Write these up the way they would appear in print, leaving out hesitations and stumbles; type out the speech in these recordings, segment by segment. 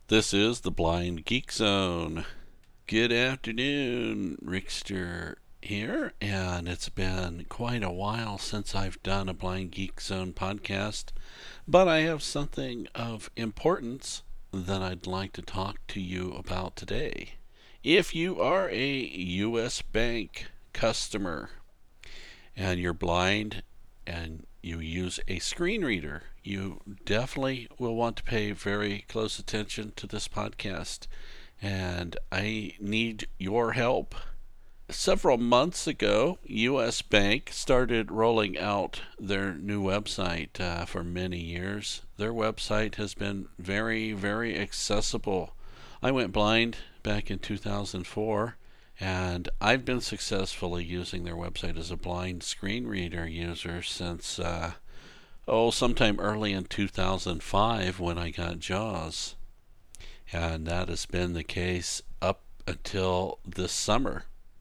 This is the Blind Geek Zone. Good afternoon, Rickster here, and it's been quite a while since I've done a Blind Geek Zone podcast, but I have something of importance that I'd like to talk to you about today. If you are a U.S. bank customer and you're blind and you use a screen reader, you definitely will want to pay very close attention to this podcast. And I need your help. Several months ago, U.S. Bank started rolling out their new website for many years. Their website has been very, very accessible. I went blind back in 2004, and I've been successfully using their website as a blind screen reader user since, sometime early in 2005 when I got JAWS. And that has been the case up until this summer.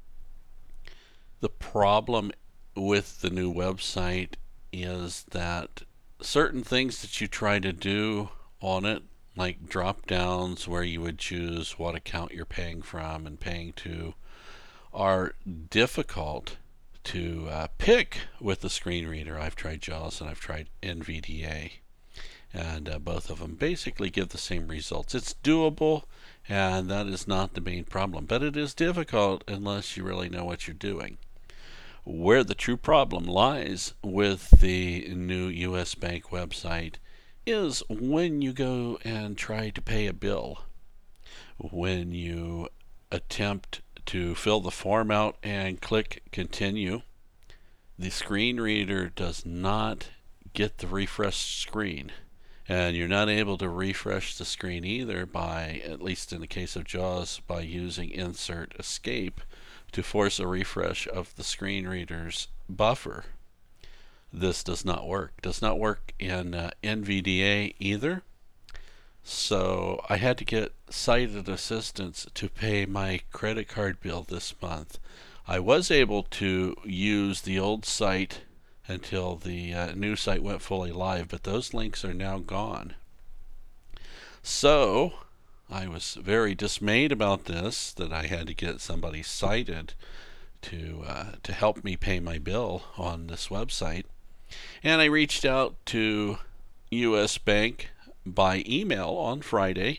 The problem with the new website is that certain things that you try to do on it, like drop downs where you would choose what account you're paying from and paying to, are difficult to pick with the screen reader. I've tried JAWS and I've tried NVDA, and both of them basically give the same results. It's doable, and that is not the main problem, but it is difficult unless you really know what you're doing. Where the true problem lies with the new U.S. Bank website is when you go and try to pay a bill. When you attempt to fill the form out and click continue, the screen reader does not get the refresh screen. And you're not able to refresh the screen either by, at least in the case of JAWS, by using insert escape to force a refresh of the screen reader's buffer. This does not work. Does not work in NVDA either. So I had to get sighted assistance to pay my credit card bill this month. I was able to use the old site until the new site went fully live, but those links are now gone. So I was very dismayed about this, that I had to get somebody sighted to help me pay my bill on this website. And I reached out to U.S. Bank by email on Friday,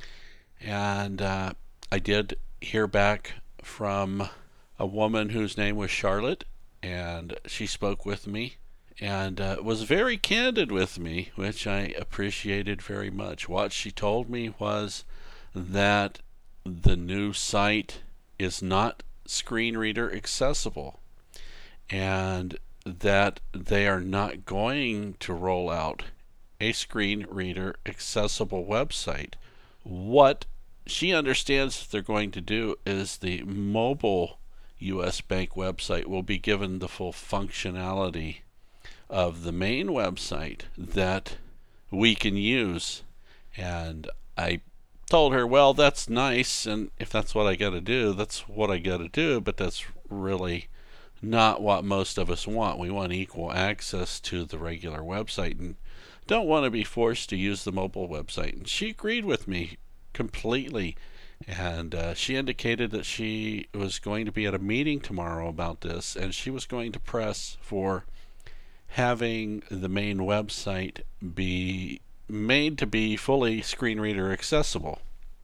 and I did hear back from a woman whose name was Charlotte, and she spoke with me and was very candid with me, which I appreciated very much. What she told me was that the new site is not screen reader accessible, and that they are not going to roll out a screen reader accessible website. What she understands they're going to do is the mobile U.S. Bank website will be given the full functionality of the main website that we can use. And I told her, well, that's nice, and if that's what I got to do, that's what I got to do, but that's really not what most of us want. We want equal access to the regular website and don't want to be forced to use the mobile website. And she agreed with me completely. And she indicated that she was going to be at a meeting tomorrow about this, and she was going to press for having the main website be made to be fully screen reader accessible.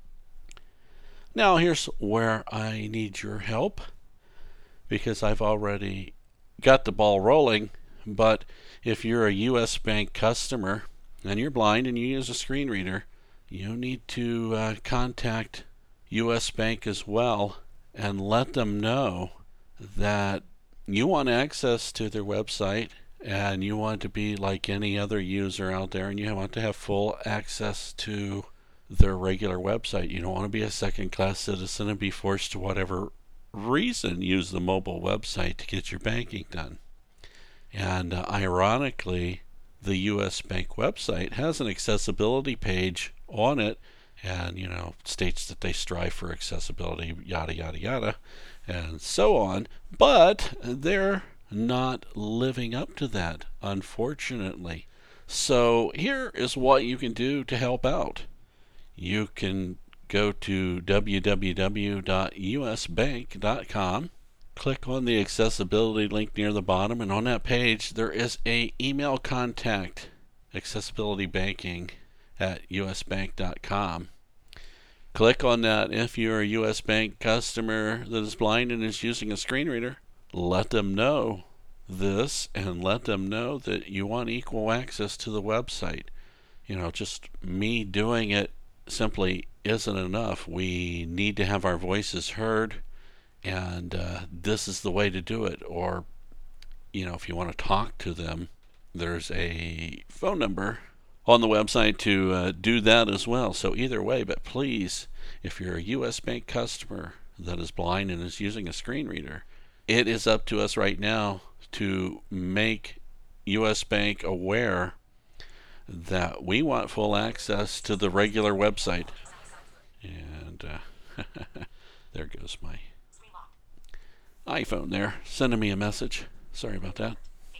Now here's where I need your help, because I've already got the ball rolling, but if you're a U.S. Bank customer and you're blind and you use a screen reader, you need to contact U.S. Bank as well and let them know that you want access to their website and you want to be like any other user out there, and you want to have full access to their regular website. You don't want to be a second-class citizen and be forced to whatever reason use the mobile website to get your banking done. And ironically, the U.S. Bank website has an accessibility page on it, and states that they strive for accessibility, yada yada yada, and so on, but they're not living up to that, unfortunately. So here is what you can do to help out. you can go to www.usbank.com, click on the accessibility link near the bottom, and on that page there is a email contact, accessibility banking at usbank.com. Click on that. If you're a US Bank customer that is blind and is using a screen reader, let them know this and let them know that you want equal access to the website. Just me doing it simply isn't enough. We need to have our voices heard, and this is the way to do it. Or, if you want to talk to them, there's a phone number on the website to do that as well. So either way, but please, if you're a US Bank customer that is blind and is using a screen reader, it is up to us right now to make US Bank aware that we want full access to the regular website. And there goes my iPhone there, sending me a message. Sorry about that.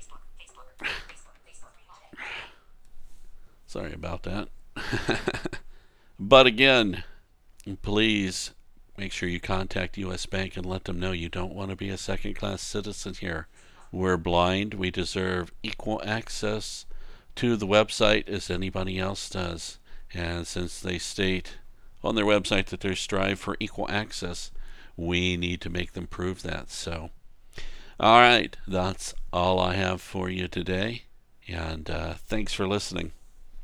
Sorry about that. But again, please make sure you contact US Bank and let them know you don't want to be a second-class citizen here. We're blind. We deserve equal access to the website as anybody else does. And since they state on their website that they strive for equal access, we need to make them prove that. So, all right, that's all I have for you today. And thanks for listening.